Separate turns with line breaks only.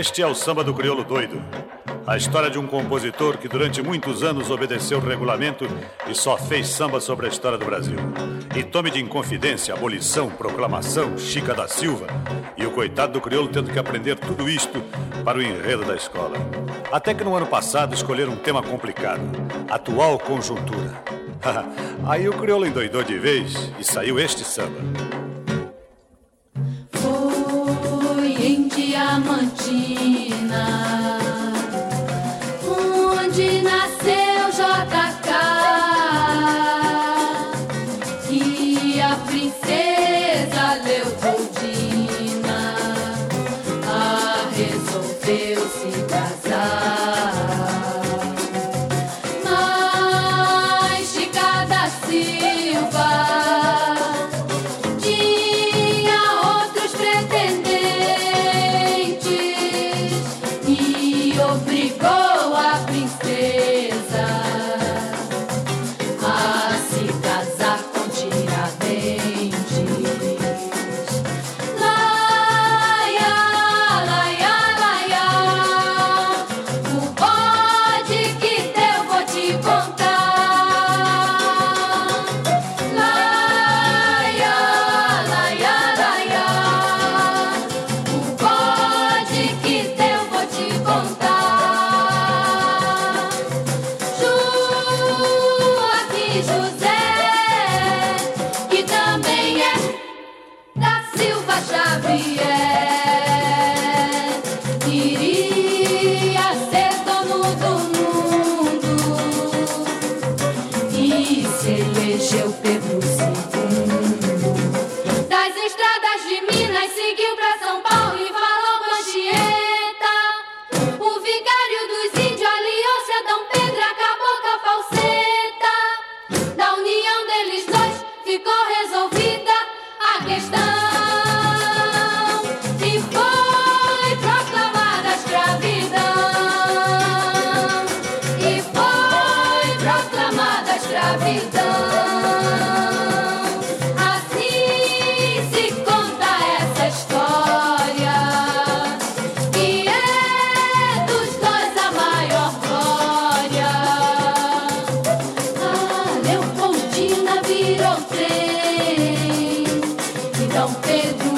Este é o Samba do Crioulo Doido. A história de um compositor que durante muitos anos obedeceu o regulamento e só fez samba sobre a história do Brasil. E tome de Inconfidência, Abolição, Proclamação, Chica da Silva. E o coitado do crioulo tendo que aprender tudo isto para o enredo da escola. Até que no ano passado escolheram um tema complicado: atual conjuntura. Aí o crioulo endoidou de vez e saiu este samba.
Foi em Diamantina, onde nasceu JK, e a princesa Leopoldina resolveu se casar. Mas Chica da Silva tinha outros pretendentes e obrigou a princesa a se casar com Tiradentes. Laia, laia, laia, o bode que deu vou te contar. Laia, laia, laia, o bode que deu vou te contar. Joaquim José, que também é da Silva Xavier, queria ser dono do mundo e se elegeu Pedro II. Das estradas de Minas seguiu pra São Paulo e falou com Anchieta. O vigário dos índios aliou-se a Dom Pedro, acabou com a falseta. Da união deles dois ficou resolvida a questão e foi proclamada a escravidão. E foi proclamada a escravidão. Assim se conta essa história, que é dos dois a maior glória. A Leopoldina virou trem e Dom Pedro